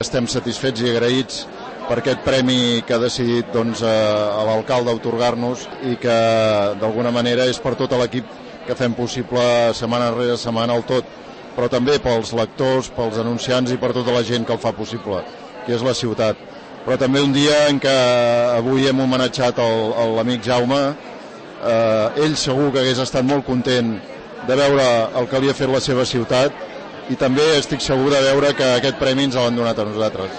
Estem satisfets i agraïts per aquest premi que ha decidit l'alcalde atorgar-nos i que d'alguna manera és per tot l'equip que fem possible setmana rere setmana el tot, però també pels lectors, pels anunciants i per tota la gent que el fa possible, que és la ciutat. Però també un dia en què avui hem homenatjat l'amic Jaume, ell segur que hagués estat molt content de veure el que li ha fet la seva ciutat i també estic segur de veure que aquest premi ens l'han donat a nosaltres.